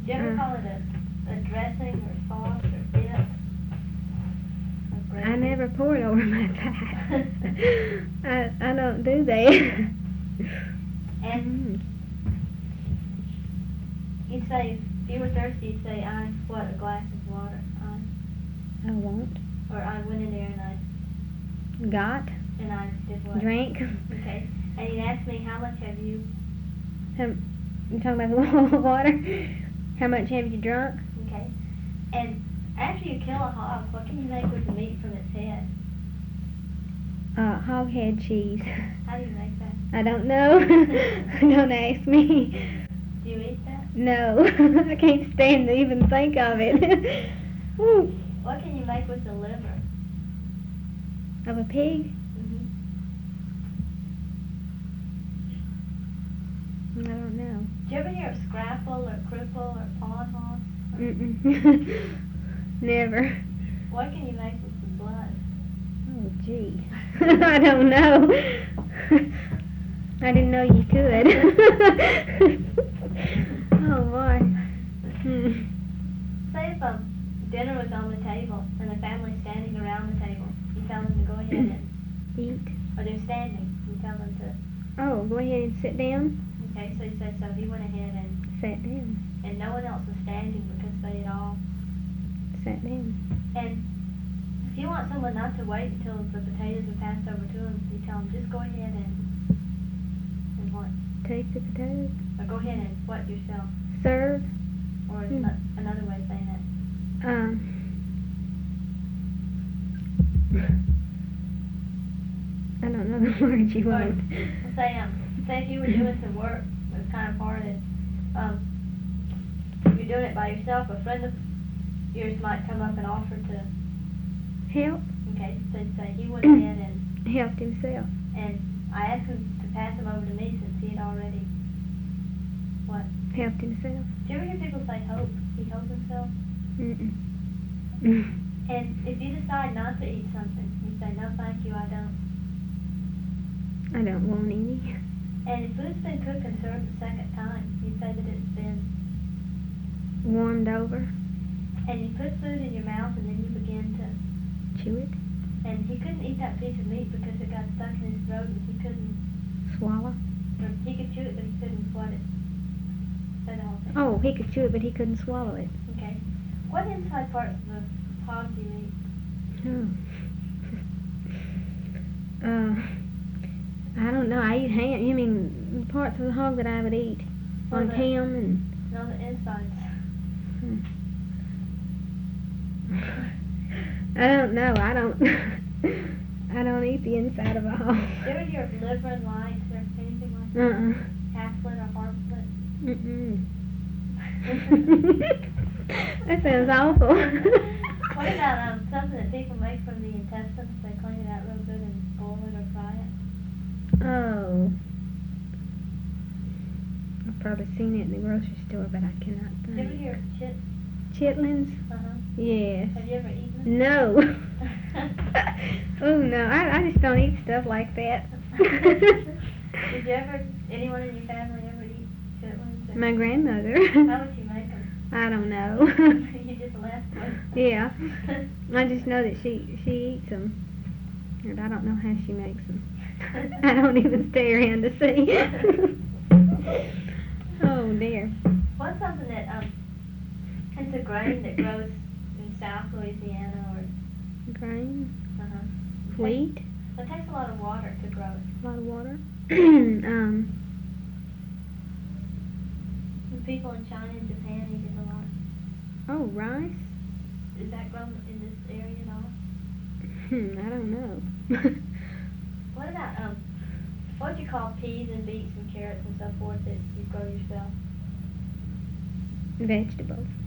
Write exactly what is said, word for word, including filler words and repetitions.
Do you ever Uh, call it a, a dressing or sauce or dip? I never pour it over my pie. I I don't do that. And Mm. you'd say, if you were thirsty, you'd say, I, what, a glass of water? I, I won't. or I went in there and I, Got. and I did what? Drank. Okay. And you'd ask me, how much have you, Um, you talking about the water? How much have you drunk? okay. And after you kill a hog, what can you make with the meat from its head? Uh, hog head cheese. How do you make that? I don't know. Don't ask me. Do you eat that? No. I can't stand to even think of it. Woo. What can you make with the liver? Of a pig? Mm-hmm. I don't know. Did you ever hear of scrapple or cripple or pawn hoss? Mm-mm. Never. What can you make with the blood? Oh, gee. I don't know. I didn't know you could. Oh, boy. Hmm. Say if um, dinner was on the table and the family's standing around the table, you tell them to go ahead and, Eat. or they're standing, you tell them to, Oh, go ahead and sit down. okay, so you said, so he went ahead and, Sat down. and no one else was standing because they had all, Sat down. and if you want someone not to wait until the potatoes are passed over to them, you tell them, just go ahead and, and what? Take the potatoes. Or go ahead and what yourself? Serve. Or is Hmm. not another way of saying that? Um. I don't know the words you Or, want. say, um, say if you were doing some work, it was kind of hard, and, um, you're doing it by yourself, a friend of yours might come up and offer to, Help. okay, so you'd say, he went ahead and, Helped himself. and I asked him to pass him over to me since he had already, what? Helped himself. Do you ever hear people say hope? He helped himself? Mm-mm. And if you decide not to eat something, you say, no thank you, I don't. I don't want any. And if food's been cooked and served the second time, you say that it's been, Warmed over. and you put food in your mouth and then you begin to, Chew it. and he couldn't eat that piece of meat because it got stuck in his throat and he couldn't, Swallow. or he could chew it but he couldn't what it. Say the whole thing. Oh, he could chew it, but he couldn't swallow it. Okay. What inside parts of the hog do you eat? Oh. Uh, I don't know. I eat ham. You mean parts of the hog that I would eat? Well, Like the- ham and... No, the insides. Hmm. I don't know. I don't... I don't eat the inside of a hog. Do you ever hear of liver and lights or anything like that? Uh-uh. Half split or hard split? Mm-mm. That sounds awful. What about um, something that people make from the intestines? They clean it out real good and boil it or fry it? Oh. I've probably seen it in the grocery store, but I cannot Do you ever think. hear of chit? Chitlins? Uh-huh. Yes. Have you ever eaten them? No. Oh no, I, I just don't eat stuff like that. Did you ever, anyone in your family ever eat chitlins? or- My grandmother. How would you make them? I don't know. You just left one. Yeah. I just know that she she eats them, and I don't know how she makes them. I don't even stay around to see. Oh dear. What's something that, um, it's a grain that grows in South Louisiana or, Grain, uh-huh. wheat, It takes a lot of water to grow it. a lot of water. um. The people in China and Japan eat it a lot. Oh, rice. Is that grown in this area at all? Hmm. I don't know. What about, um, what would you call peas and beets and carrots and so forth that you grow yourself? Vegetables.